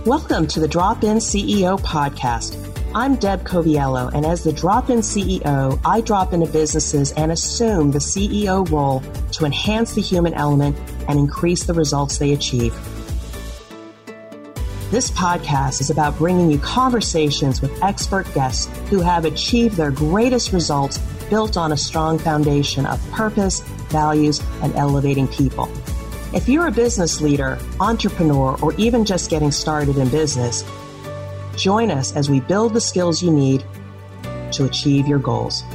Welcome to the Drop-In CEO podcast. I'm Deb Coviello, and as the Drop-In CEO, I drop into businesses and assume the CEO role to enhance the human element and increase the results they achieve. This podcast is about bringing you conversations with expert guests who have achieved their greatest results built on a strong foundation of purpose, values, and elevating people. If you're a business leader, entrepreneur, or even just getting started in business, join us as we build the skills you need to achieve your goals.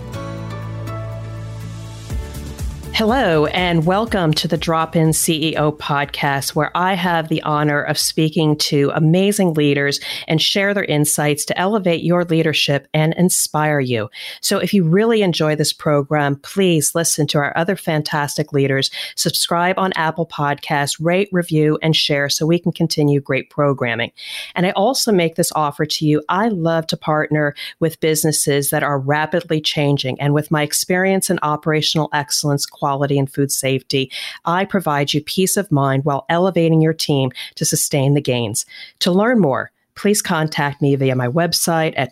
Hello, and welcome to the Drop-In CEO podcast, where I have the honor of speaking to amazing leaders and share their insights to elevate your leadership and inspire you. So if you really enjoy this program, please listen to our other fantastic leaders, subscribe on Apple Podcasts, rate, review, and share so we can continue great programming. And I also make this offer to you. I love to partner with businesses that are rapidly changing, and with my experience in operational excellence, quality, and food safety, I provide you peace of mind while elevating your team to sustain the gains. To learn more, please contact me via my website at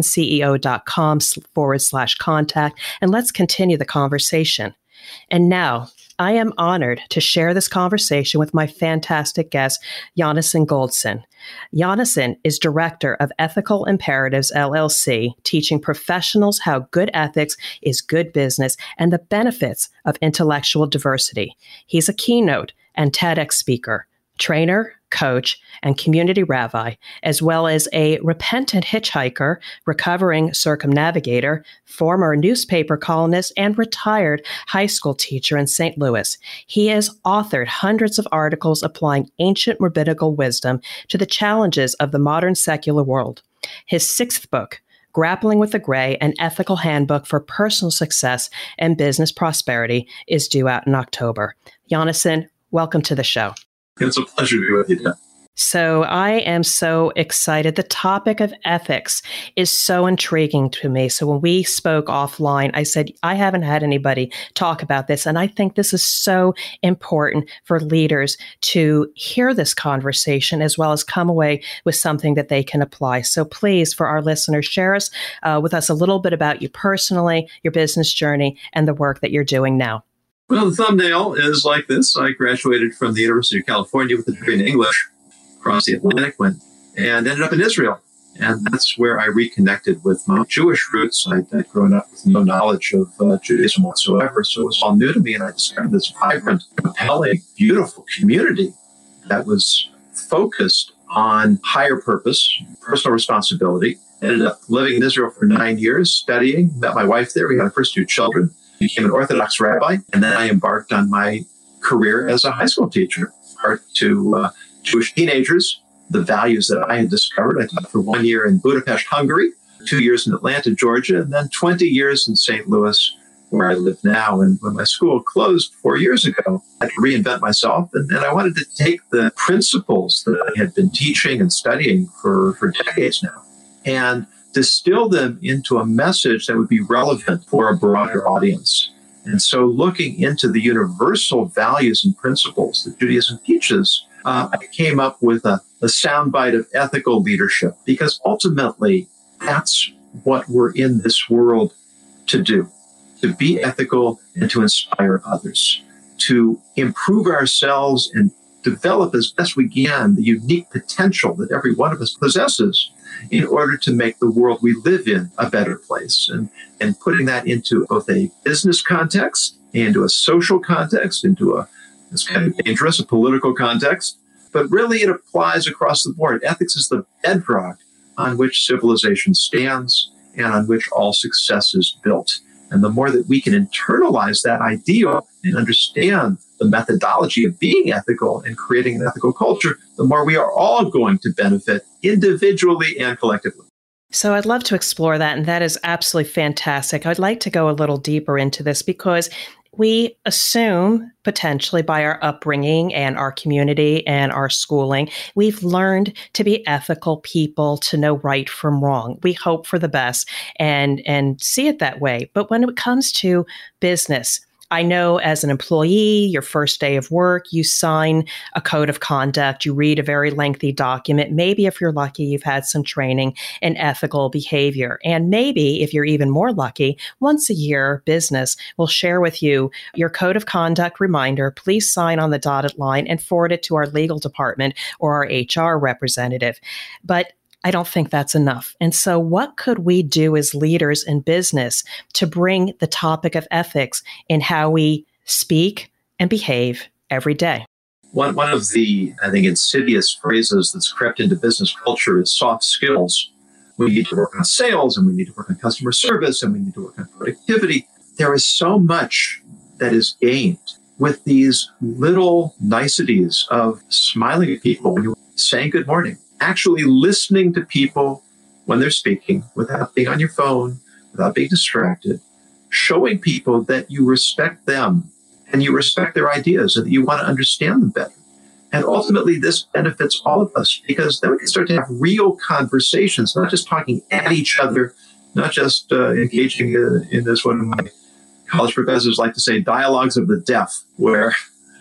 dropinceo.com/contact, and let's continue the conversation. And now, I am honored to share this conversation with my fantastic guest, Jonathan Goldson. Jonathan is Director of Ethical Imperatives, LLC, teaching professionals how good ethics is good business and the benefits of intellectual diversity. He's a keynote and TEDx speaker, trainer, coach, and community rabbi, as well as a repentant hitchhiker, recovering circumnavigator, former newspaper columnist, and retired high school teacher in St. Louis. He has authored hundreds of articles applying ancient rabbinical wisdom to the challenges of the modern secular world. His sixth book, Grappling with the Gray, an ethical handbook for personal success and business prosperity, is due out in October. Jonathan, welcome to the show. It's a pleasure to be with you, Dan. So I am so excited. The topic of ethics is so intriguing to me. So when we spoke offline, I said, I haven't had anybody talk about this. And I think this is so important for leaders to hear this conversation as well as come away with something that they can apply. So please, for our listeners, share with us a little bit about you personally, your business journey, and the work that you're doing now. Well, the thumbnail is like this. I graduated from the University of California with a degree in English, across the Atlantic, and ended up in Israel. And that's where I reconnected with my Jewish roots. I'd grown up with no knowledge of Judaism whatsoever, so it was all new to me. And I discovered this vibrant, compelling, beautiful community that was focused on higher purpose, personal responsibility. Ended up living in Israel for 9 years, studying, met my wife there. We had our first 2 children. Became an Orthodox rabbi, and then I embarked on my career as a high school teacher, taught to Jewish teenagers the values that I had discovered. I taught for 1 year in Budapest, Hungary, 2 years in Atlanta, Georgia, and then 20 years in St. Louis, where I live now. And when my school closed 4 years ago, I had to reinvent myself, and I wanted to take the principles that I had been teaching and studying for decades now and distill them into a message that would be relevant for a broader audience. And so looking into the universal values and principles that Judaism teaches, I came up with a soundbite of ethical leadership, because ultimately that's what we're in this world to do, to be ethical and to inspire others, to improve ourselves and develop as best we can the unique potential that every one of us possesses in order to make the world we live in a better place. And putting that into both a business context, into a social context, it's kind of dangerous, a political context, but really it applies across the board. Ethics is the bedrock on which civilization stands and on which all success is built. And the more that we can internalize that ideal and understand the methodology of being ethical and creating an ethical culture, the more we are all going to benefit individually and collectively. So I'd love to explore that, and that is absolutely fantastic. I'd like to go a little deeper into this because we assume potentially by our upbringing and our community and our schooling, we've learned to be ethical people, to know right from wrong. We hope for the best and see it that way. But when it comes to business, I know as an employee, your first day of work, you sign a code of conduct, you read a very lengthy document. Maybe if you're lucky, you've had some training in ethical behavior. And maybe if you're even more lucky, once a year, business will share with you your code of conduct reminder. Please sign on the dotted line and forward it to our legal department or our HR representative. But I don't think that's enough. And so what could we do as leaders in business to bring the topic of ethics in how we speak and behave every day? One of the, I think, insidious phrases that's crept into business culture is soft skills. We need to work on sales, and we need to work on customer service, and we need to work on productivity. There is so much that is gained with these little niceties of smiling at people when you're saying good morning, actually listening to people when they're speaking without being on your phone, without being distracted, showing people that you respect them and you respect their ideas and that you want to understand them better. And ultimately, this benefits all of us because then we can start to have real conversations, not just talking at each other, not just engaging in this, one of my college professors like to say, dialogues of the deaf, where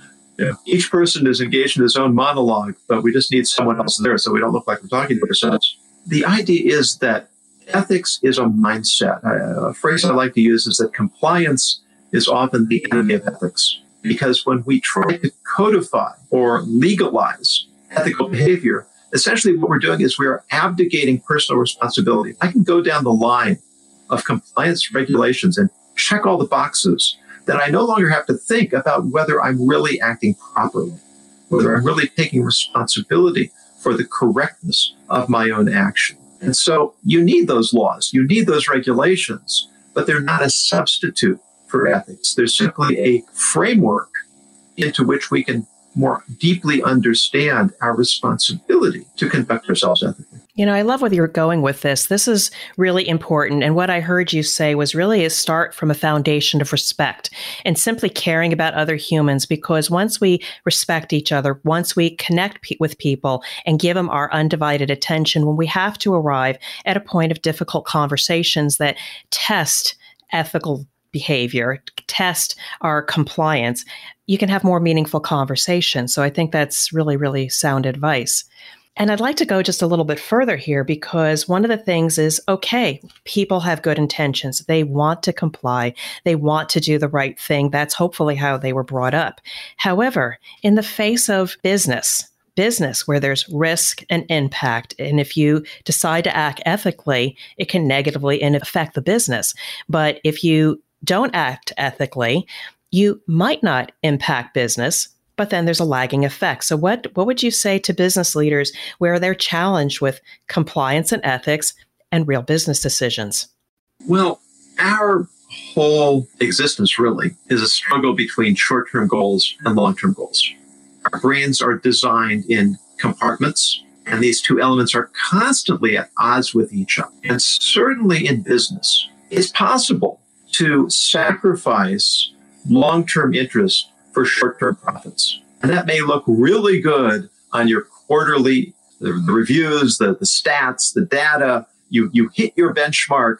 each person is engaged in his own monologue, but we just need someone else there so we don't look like we're talking to ourselves. The idea is that ethics is a mindset. A phrase I like to use is that compliance is often the enemy of ethics, because when we try to codify or legalize ethical behavior, essentially what we're doing is we are abdicating personal responsibility. I can go down the line of compliance regulations and check all the boxes, that I no longer have to think about whether I'm really acting properly, whether I'm really taking responsibility for the correctness of my own action. And so you need those laws, you need those regulations, but they're not a substitute for ethics. They're simply a framework into which we can more deeply understand our responsibility to conduct ourselves ethically. You know, I love where you're going with this. This is really important. And what I heard you say was really a start from a foundation of respect and simply caring about other humans, because once we respect each other, once we connect with people and give them our undivided attention, when we have to arrive at a point of difficult conversations that test ethical behavior, test our compliance, you can have more meaningful conversations. So I think that's really, really sound advice. And I'd like to go just a little bit further here, because one of the things is, okay, people have good intentions. They want to comply. They want to do the right thing. That's hopefully how they were brought up. However, in the face of business where there's risk and impact, and if you decide to act ethically, it can negatively affect the business. But if you don't act ethically, you might not impact business, but then there's a lagging effect. So what would you say to business leaders where they're challenged with compliance and ethics and real business decisions? Well, our whole existence really is a struggle between short-term goals and long-term goals. Our brains are designed in compartments, and these two elements are constantly at odds with each other. And certainly in business, it's possible to sacrifice long-term interests for short-term profits. And that may look really good on your quarterly, the reviews, the stats, the data. You hit your benchmark,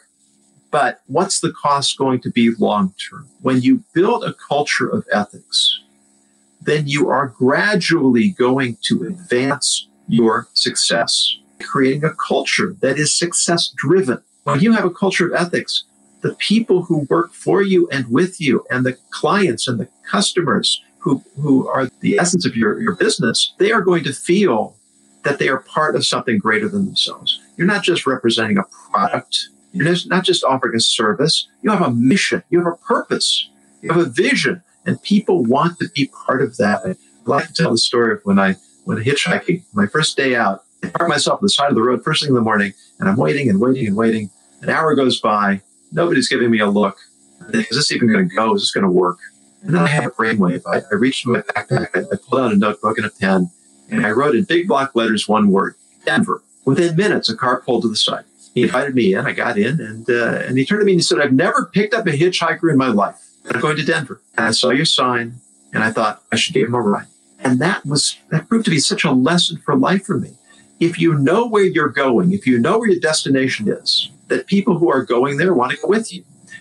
but what's the cost going to be long-term? When you build a culture of ethics, then you are gradually going to advance your success, creating a culture that is success-driven. When you have a culture of ethics, the people who work for you and with you, and the clients and the customers who are the essence of your business, they are going to feel that they are part of something greater than themselves. You're not just representing a product. You're not just offering a service. You have a mission. You have a purpose. You have a vision. And people want to be part of that. I like to tell the story of when I went hitchhiking, my first day out. I parked myself on the side of the road first thing in the morning, and I'm waiting and waiting and waiting. An hour goes by. Nobody's giving me a look. Is this even going to go? Is this going to work? And then I had a brainwave. I reached in my backpack. I pulled out a notebook and a pen, and I wrote in big block letters one word: Denver. Within minutes, a car pulled to the side. He invited me in. I got in, and he turned to me and he said, "I've never picked up a hitchhiker in my life. I'm going to Denver. And I saw your sign, and I thought I should give him a ride." And that proved to be such a lesson for life for me. If you know where you're going, if you know where your destination is, that people who are going there want to go with you.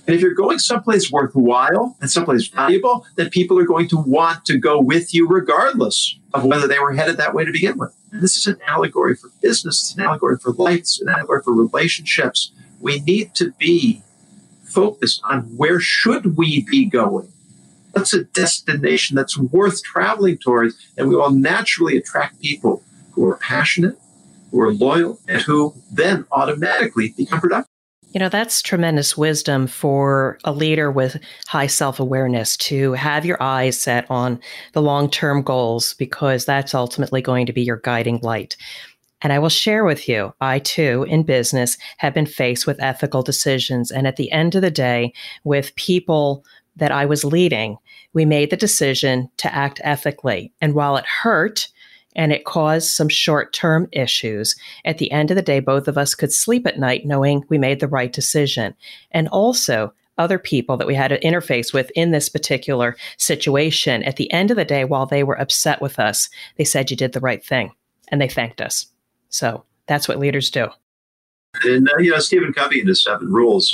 And if you're going someplace worthwhile and someplace valuable, then people are going to want to go with you regardless of whether they were headed that way to begin with. And this is an allegory for business. It's an allegory for life. It's an allegory for relationships. We need to be focused on where should we be going. What's a destination that's worth traveling towards? And we will naturally attract people who are passionate, who are loyal, and who then automatically become productive. That's tremendous wisdom for a leader with high self-awareness to have your eyes set on the long-term goals, because that's ultimately going to be your guiding light. And I will share with you, I too, in business, have been faced with ethical decisions. And at the end of the day, with people that I was leading, we made the decision to act ethically. And while it hurt, and it caused some short-term issues, at the end of the day, both of us could sleep at night knowing we made the right decision. And also, other people that we had to interface with in this particular situation, at the end of the day, while they were upset with us, they said, "You did the right thing," and they thanked us. So that's what leaders do. And, Stephen Covey in his 7 rules,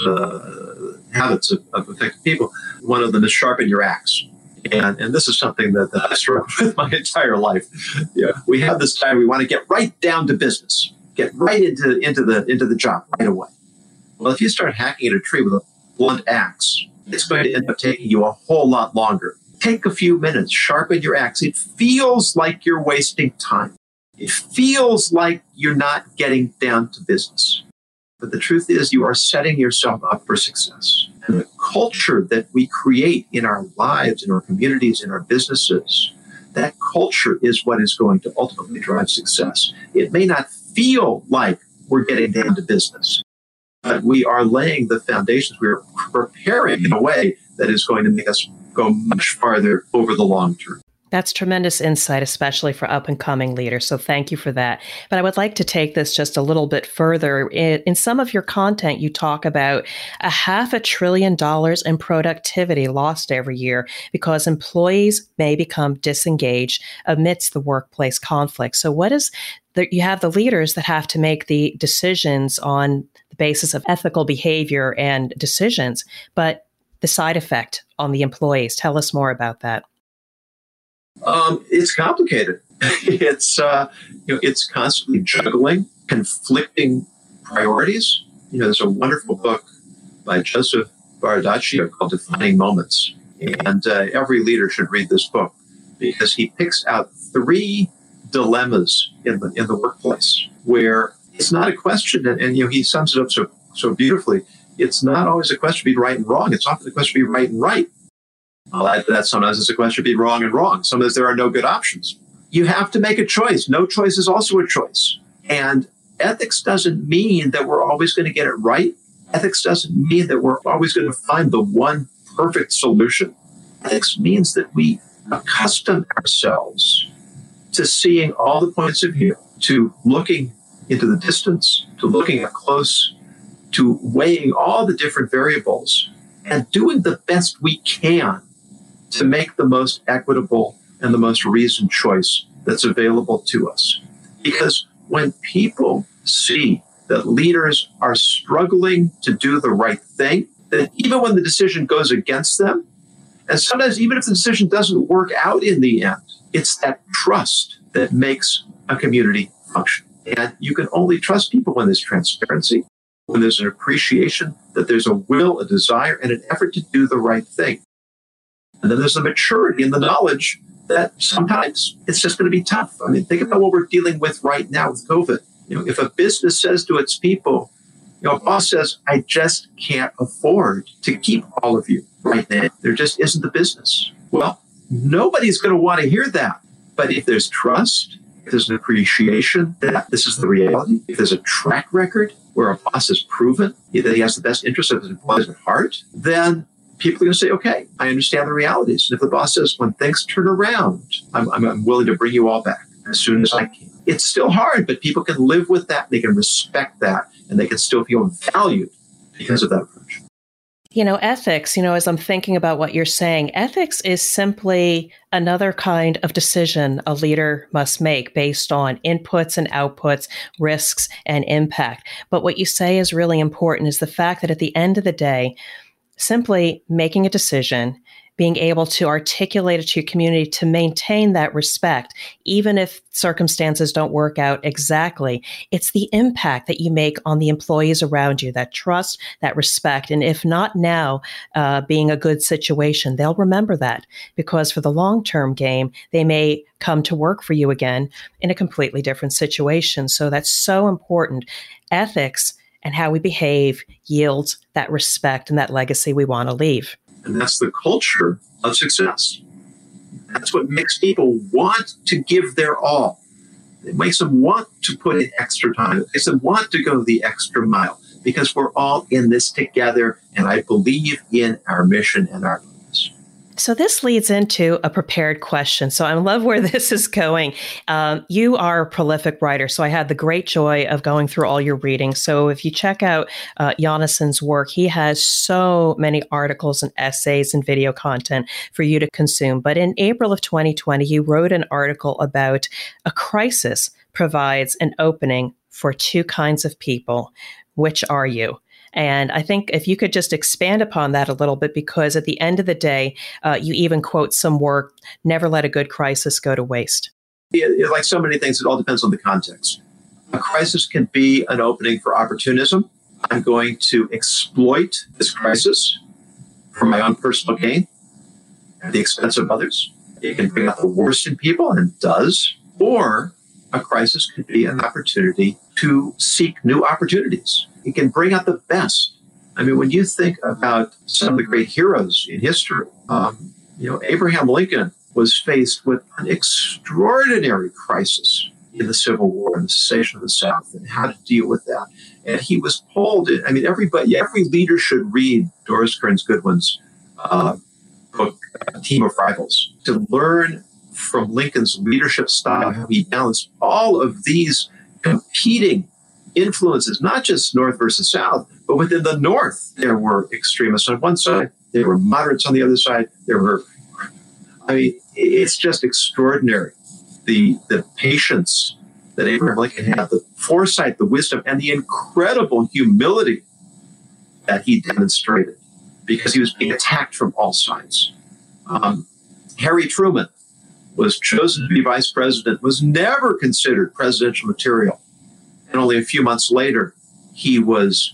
habits of effective people, one of them is sharpen your axe. And this is something that I struggled with my entire life. We have this time we want to get right down to business, get right into the job right away. Well, if you start hacking at a tree with a blunt axe, it's going to end up taking you a whole lot longer. Take a few minutes, sharpen your axe. It feels like you're wasting time. It feels like you're not getting down to business. But the truth is you are setting yourself up for success. And the culture that we create in our lives, in our communities, in our businesses, that culture is what is going to ultimately drive success. It may not feel like we're getting down to business, but we are laying the foundations. We are preparing in a way that is going to make us go much farther over the long term. That's tremendous insight, especially for up-and-coming leaders. So thank you for that. But I would like to take this just a little bit further. In some of your content, you talk about $500 billion in productivity lost every year because employees may become disengaged amidst the workplace conflict. So you have the leaders that have to make the decisions on the basis of ethical behavior and decisions, but the side effect on the employees. Tell us more about that. It's complicated. It's constantly juggling conflicting priorities. There's a wonderful book by Joseph Bardaccio called Defining Moments. And every leader should read this book because he picks out 3 dilemmas in the workplace where it's not a question. And he sums it up so beautifully. It's not always a question of being right and wrong. It's often a question of being right and right. I'll add to that, sometimes it's a question of being wrong and wrong. Sometimes there are no good options. You have to make a choice. No choice is also a choice. And ethics doesn't mean that we're always going to get it right. Ethics doesn't mean that we're always going to find the one perfect solution. Ethics means that we accustom ourselves to seeing all the points of view, to looking into the distance, to looking up close, to weighing all the different variables and doing the best we can to make the most equitable and the most reasoned choice that's available to us. Because when people see that leaders are struggling to do the right thing, that even when the decision goes against them, and sometimes even if the decision doesn't work out in the end, it's that trust that makes a community function. And you can only trust people when there's transparency, when there's an appreciation that there's a will, a desire, and an effort to do the right thing. And then there's the maturity and the knowledge that sometimes it's just going to be tough. I mean, think about what we're dealing with right now with COVID. If a business says to its people, a boss says, "I just can't afford to keep all of you right now. There just isn't the business." Well, nobody's going to want to hear that. But if there's trust, if there's an appreciation that this is the reality, if there's a track record where a boss has proven that he has the best interest of his employees at heart, then people are going to say, "Okay, I understand the realities." And if the boss says, "When things turn around, I'm willing to bring you all back as soon as I can." It's still hard, but people can live with that. They can respect that, and they can still feel valued because of that approach. Ethics, as I'm thinking about what you're saying, ethics is simply another kind of decision a leader must make based on inputs and outputs, risks and impact. But what you say is really important is the fact that at the end of the day, simply making a decision, being able to articulate it to your community to maintain that respect, even if circumstances don't work out exactly. It's the impact that you make on the employees around you, that trust, that respect. And if not now, being a good situation, they'll remember that, because for the long-term game, they may come to work for you again in a completely different situation. So that's so important. Ethics and how we behave yields that respect and that legacy we want to leave. And that's the culture of success. That's what makes people want to give their all. It makes them want to put in extra time. It makes them want to go the extra mile, because we're all in this together. And I believe in our mission and our purpose. So this leads into a prepared question. So I love where this is going. You are a prolific writer, so I had the great joy of going through all your reading. So if you check out Jonassen's work, he has so many articles and essays and video content for you to consume. But in April of 2020, you wrote an article about a crisis provides an opening for two kinds of people. Which are you? And I think if you could just expand upon that a little bit, because at the end of the day, you even quote some work, never let a good crisis go to waste. Like so many things, it all depends on the context. A crisis can be an opening for opportunism. I'm going to exploit this crisis for my own personal gain at the expense of others. It can bring out the worst in people, and does. Or a crisis could be an opportunity to seek new opportunities. It can bring out the best. I mean, when you think about some of the great heroes in history, Abraham Lincoln was faced with an extraordinary crisis in the Civil War and the secession of the South, and how to deal with that. And he was pulled in. I mean, every leader should read Doris Kearns Goodwin's book, Team of Rivals, to learn from Lincoln's leadership style, how he balanced all of these competing influences, not just North versus South, but within the North, there were extremists on one side, there were moderates on the other side. It's just extraordinary. The patience that Abraham Lincoln had, the foresight, the wisdom, and the incredible humility that he demonstrated, because he was being attacked from all sides. Harry Truman was chosen to be vice president, was never considered presidential material. And only a few months later, he was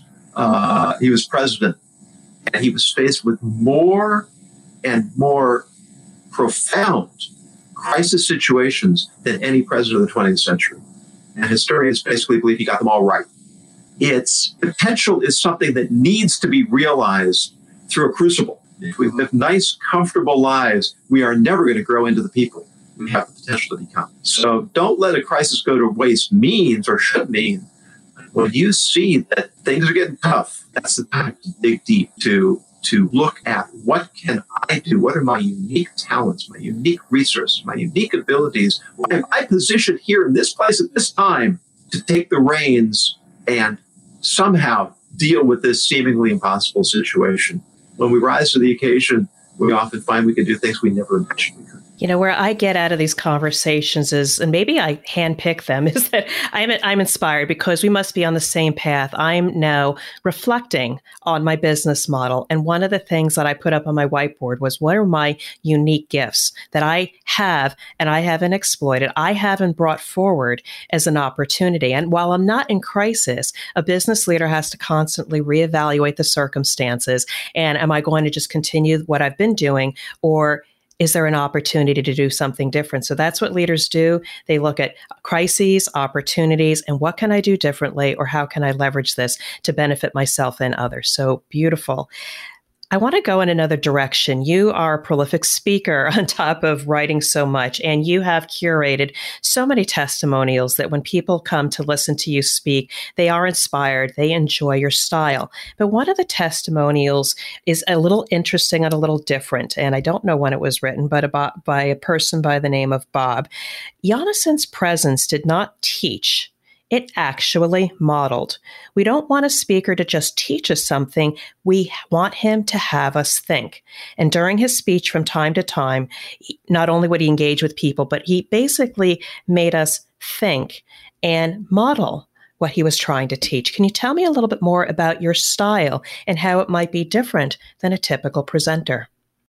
president, and he was faced with more and more profound crisis situations than any president of the 20th century. And historians basically believe he got them all right. Its potential is something that needs to be realized through a crucible. If we live nice, comfortable lives, we are never going to grow into the people we have the potential to become. So don't let a crisis go to waste means, or should mean, when you see that things are getting tough, that's the time to dig deep, to look at what can I do? What are my unique talents, my unique resources, my unique abilities? Why am I positioned here in this place at this time to take the reins and somehow deal with this seemingly impossible situation? When we rise to the occasion, we often find we can do things we never imagined we could. You know, where I get out of these conversations is, and maybe I handpick them, is that I'm inspired, because we must be on the same path. I'm now reflecting on my business model. And one of the things that I put up on my whiteboard was, what are my unique gifts that I have and I haven't exploited, I haven't brought forward as an opportunity? And while I'm not in crisis, a business leader has to constantly reevaluate the circumstances. And am I going to just continue what I've been doing, or is there an opportunity to do something different? So that's what leaders do. They look at crises, opportunities, and what can I do differently, or how can I leverage this to benefit myself and others? So beautiful. I want to go in another direction. You are a prolific speaker on top of writing so much, and you have curated so many testimonials that when people come to listen to you speak, they are inspired, they enjoy your style. But one of the testimonials is a little interesting and a little different, and I don't know when it was written, but by a person by the name of Bob. Jonassen's presence did not teach. It actually modeled. We don't want a speaker to just teach us something. We want him to have us think. And during his speech from time to time, not only would he engage with people, but he basically made us think and model what he was trying to teach. Can you tell me a little bit more about your style and how it might be different than a typical presenter?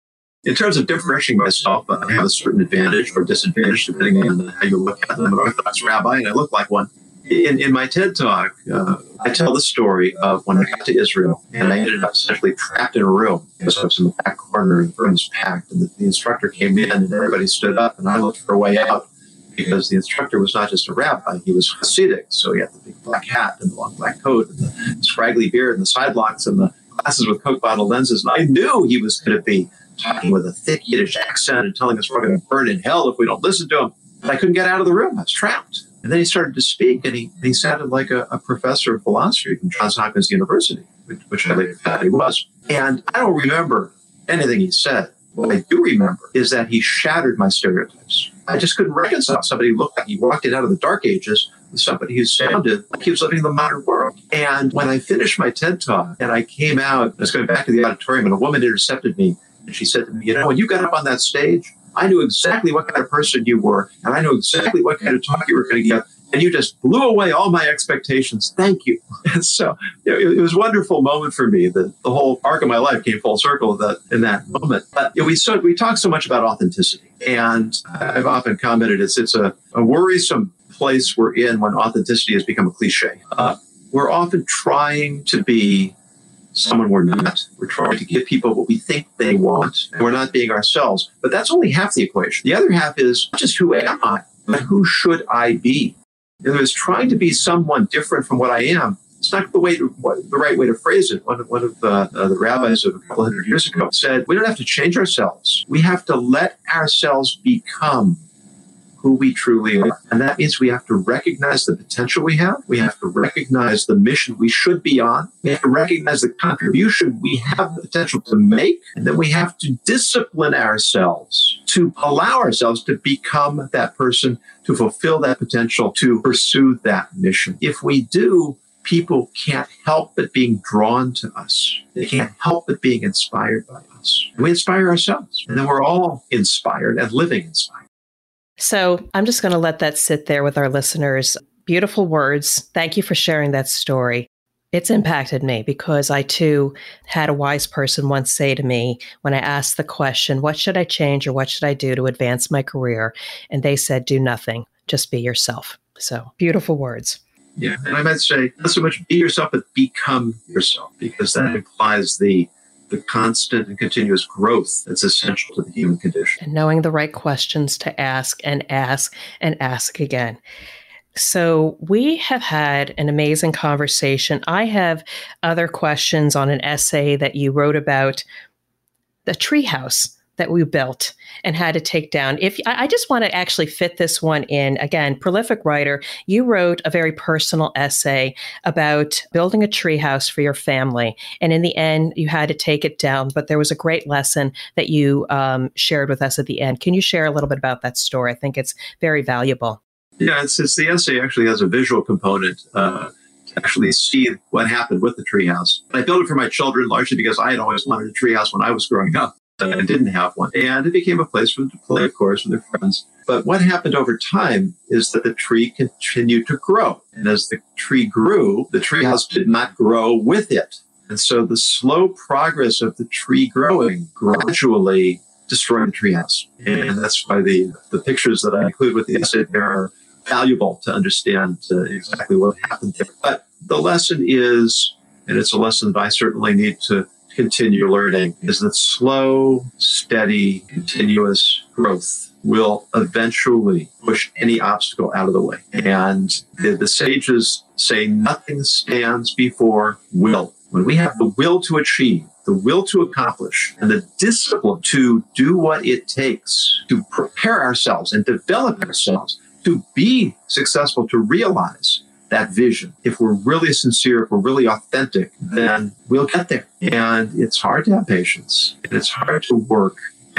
In terms of differentiating myself, I have a certain advantage or disadvantage depending on how you look at them. I'm an Orthodox rabbi, and I look like one. In my TED Talk, I tell the story of when I got to Israel, and I ended up essentially trapped in a room. So I was in the back corner, and the room was packed, and the instructor came in, and everybody stood up, and I looked for a way out, because the instructor was not just a rabbi, he was Hasidic. So he had the big black hat and the long black coat and the scraggly beard and the side locks and the glasses with Coke bottle lenses. And I knew he was going to be talking with a thick Yiddish accent and telling us we're going to burn in hell if we don't listen to him. But I couldn't get out of the room. I was trapped. And then he started to speak, and he sounded like a professor of philosophy from Johns Hopkins University, which I later found he was. And I don't remember anything he said. What I do remember is that he shattered my stereotypes. I just couldn't reconcile somebody who looked like he walked in out of the dark ages with somebody who sounded like he was living in the modern world. And when I finished my TED Talk and I came out, I was going back to the auditorium, and a woman intercepted me, and she said to me, when you got up on that stage, I knew exactly what kind of person you were, and I knew exactly what kind of talk you were going to give, and you just blew away all my expectations. Thank you. And so it was a wonderful moment for me. The whole arc of my life came full circle in that moment. But we talk so much about authenticity, and I've often commented it's a worrisome place we're in when authenticity has become a cliche. We're often trying to be someone we're not. We're trying to give people what we think they want, and we're not being ourselves. But that's only half the equation. The other half is not just who am I, but who should I be? In other words, trying to be someone different from what I am, it's not the right way to phrase it. One of the rabbis of a couple hundred years ago said, we don't have to change ourselves. We have to let ourselves become who we truly are. And that means we have to recognize the potential we have. We have to recognize the mission we should be on. We have to recognize the contribution we have the potential to make. And then we have to discipline ourselves to allow ourselves to become that person, to fulfill that potential, to pursue that mission. If we do, people can't help but being drawn to us. They can't help but being inspired by us. And we inspire ourselves. And then we're all inspired and living inspired. So I'm just going to let that sit there with our listeners. Beautiful words. Thank you for sharing that story. It's impacted me because I too had a wise person once say to me when I asked the question, what should I change or what should I do to advance my career? And they said, do nothing, just be yourself. So beautiful words. Yeah. And I might say, not so much be yourself, but become yourself, because that implies the constant and continuous growth that's essential to the human condition. And knowing the right questions to ask and ask and ask again. So we have had an amazing conversation. I have other questions on an essay that you wrote about the treehouse that we built and had to take down. I just want to actually fit this one in. Again, prolific writer, you wrote a very personal essay about building a treehouse for your family. And in the end, you had to take it down, but there was a great lesson that you shared with us at the end. Can you share a little bit about that story? I think it's very valuable. Yeah, it's the essay actually has a visual component to actually see what happened with the treehouse. I built it for my children largely because I had always wanted a treehouse when I was growing up. And didn't have one. And it became a place for them to play, of course, with their friends. But what happened over time is that the tree continued to grow. And as the tree grew, the treehouse did not grow with it. And so the slow progress of the tree growing gradually destroyed the treehouse. And that's why the pictures that I include with the essay there are valuable to understand exactly what happened there. But the lesson is, and it's a lesson that I certainly need to continue learning, is that slow, steady, continuous growth will eventually push any obstacle out of the way. And the sages say nothing stands before will. When we have the will to achieve, the will to accomplish, and the discipline to do what it takes to prepare ourselves and develop ourselves to be successful, to realize that vision. If we're really sincere, if we're really authentic, then we'll get there. And it's hard to have patience. And it's hard to work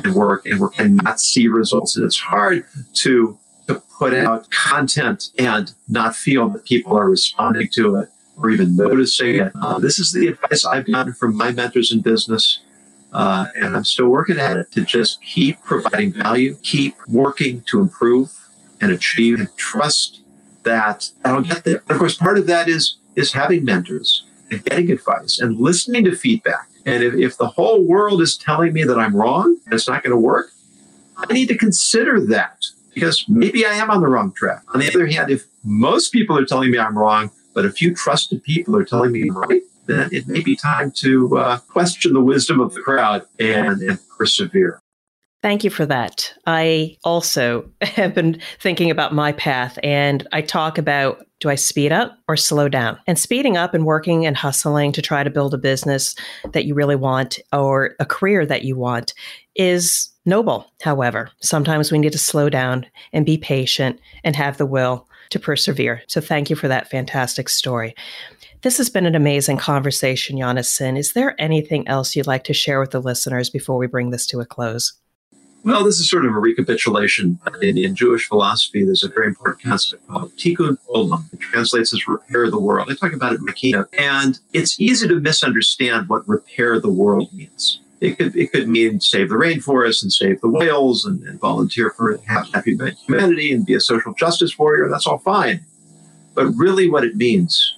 and not see results. And it's hard to put out content and not feel that people are responding to it or even noticing it. This is the advice I've gotten from my mentors in business. And I'm still working at it, to just keep providing value, keep working to improve and achieve, and trust that I'll get there. Of course, part of that is having mentors and getting advice and listening to feedback. And if the whole world is telling me that I'm wrong and it's not going to work, I need to consider that because maybe I am on the wrong track. On the other hand, if most people are telling me I'm wrong, but a few trusted people are telling me I'm right, then it may be time to question the wisdom of the crowd and persevere. Thank you for that. I also have been thinking about my path, and I talk about, do I speed up or slow down? And speeding up and working and hustling to try to build a business that you really want or a career that you want is noble. However, sometimes we need to slow down and be patient and have the will to persevere. So thank you for that fantastic story. This has been an amazing conversation, Yonason. Is there anything else you'd like to share with the listeners before we bring this to a close? Well, this is sort of a recapitulation. In Jewish philosophy, there's a very important concept called tikkun olam. It translates as repair the world. I talk about it in my keynote. And it's easy to misunderstand what repair the world means. It could mean save the rainforest and save the whales and volunteer for happy humanity and be a social justice warrior. That's all fine. But really what it means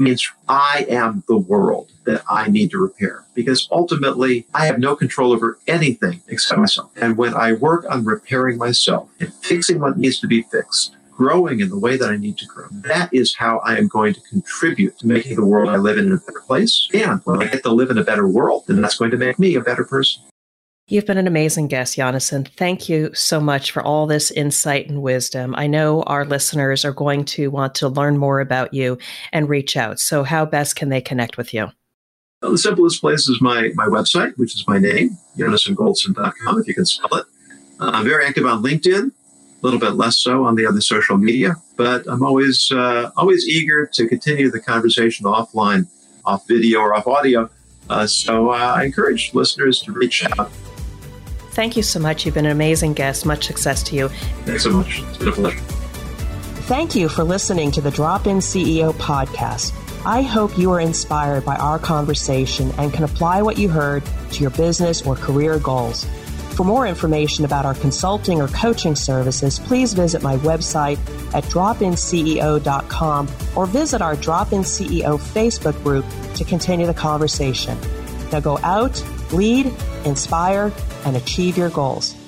I am the world that I need to repair, because ultimately I have no control over anything except myself. And when I work on repairing myself and fixing what needs to be fixed, growing in the way that I need to grow, that is how I am going to contribute to making the world I live in a better place. And when I get to live in a better world, then that's going to make me a better person. You've been an amazing guest, Yonason. Thank you so much for all this insight and wisdom. I know our listeners are going to want to learn more about you and reach out. So how best can they connect with you? Well, the simplest place is my website, which is my name, jonasongoldson.com, if you can spell it. I'm very active on LinkedIn, a little bit less so on the other social media, but I'm always eager to continue the conversation offline, off video or off audio. So I encourage listeners to reach out. Thank you so much. You've been an amazing guest. Much success to you. Thanks so much. It's been a pleasure. Thank you for listening to the Drop-In CEO podcast. I hope you are inspired by our conversation and can apply what you heard to your business or career goals. For more information about our consulting or coaching services, please visit my website at dropinceo.com or visit our Drop-In CEO Facebook group to continue the conversation. Now go out, lead, inspire, and achieve your goals.